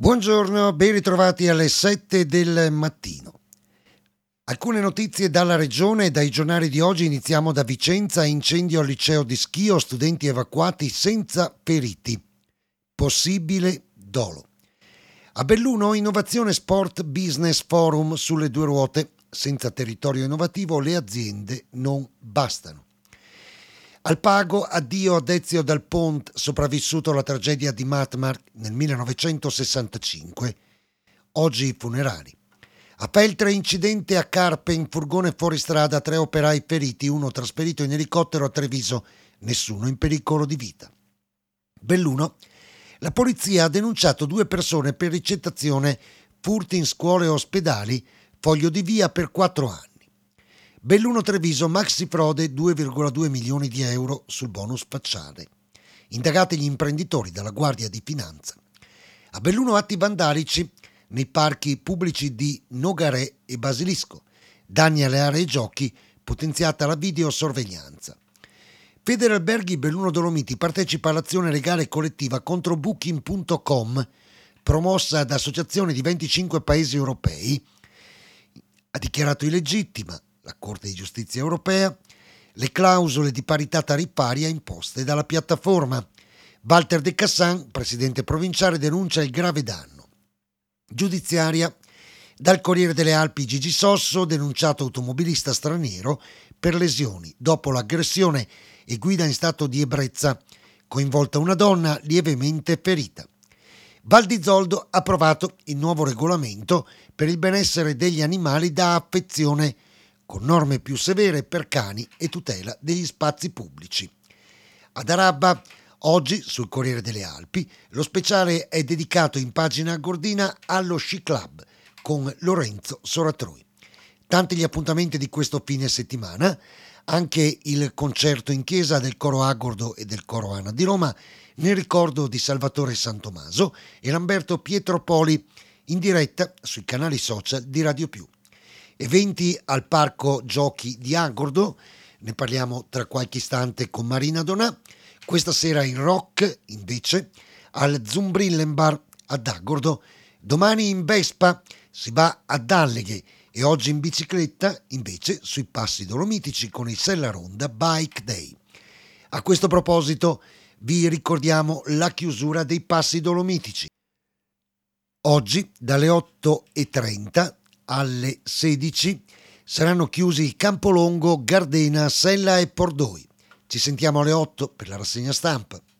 Buongiorno, ben ritrovati alle 7 del mattino. Alcune notizie dalla regione e dai giornali di oggi. Iniziamo da Vicenza: incendio al liceo di Schio, studenti evacuati senza feriti. Possibile dolo. A Belluno, innovazione sport business forum sulle due ruote. Senza territorio innovativo le aziende non bastano. Al Pago, addio a Dezio Dal Pont, sopravvissuto alla tragedia di Matmar nel 1965. Oggi i funerali. A Feltre, incidente a Carpe, in furgone fuoristrada, 3 operai feriti, uno trasferito in elicottero a Treviso, nessuno in pericolo di vita. Belluno, la polizia ha denunciato 2 persone per ricettazione, furti in scuole e ospedali, foglio di via per 4 anni. Belluno Treviso, maxi frode, 2,2 milioni di euro sul bonus facciale. Indagati gli imprenditori dalla Guardia di Finanza. A Belluno, atti vandalici nei parchi pubblici di Nogaré e Basilisco. Danni alle aree giochi, potenziata la videosorveglianza. Federalberghi Belluno Dolomiti partecipa all'azione legale collettiva contro Booking.com, promossa da associazioni di 25 paesi europei. Ha dichiarato illegittima la Corte di Giustizia europea le clausole di parità tariffaria imposte dalla piattaforma. Walter De Cassan, presidente provinciale, denuncia il grave danno. Giudiziaria dal Corriere delle Alpi: Gigi Sosso, denunciato automobilista straniero per lesioni dopo l'aggressione e guida in stato di ebbrezza, coinvolta una donna lievemente ferita. Val di Zoldo, approvato il nuovo regolamento per il benessere degli animali da affezione, con norme più severe per cani e tutela degli spazi pubblici. Ad Arabba, oggi sul Corriere delle Alpi, lo speciale è dedicato in pagina a Gordina allo Sci Club con Lorenzo Soratroi. Tanti gli appuntamenti di questo fine settimana, anche il concerto in chiesa del Coro Agordo e del Coro Ana di Roma, nel ricordo di Salvatore Santomaso e Lamberto Pietropoli, in diretta sui canali social di Radio Più. Eventi al Parco Giochi di Agordo, ne parliamo tra qualche istante con Marina Donà. Questa sera in rock, invece, al Zumbrillenbar ad Agordo. Domani in Vespa si va a Dalleghe e oggi in bicicletta, invece, sui Passi Dolomitici con il Sella Ronda Bike Day. A questo proposito vi ricordiamo la chiusura dei Passi Dolomitici. Oggi dalle 8:30 alle 16 saranno chiusi Campolongo, Gardena, Sella e Pordoi. Ci sentiamo alle 8 per la rassegna stampa.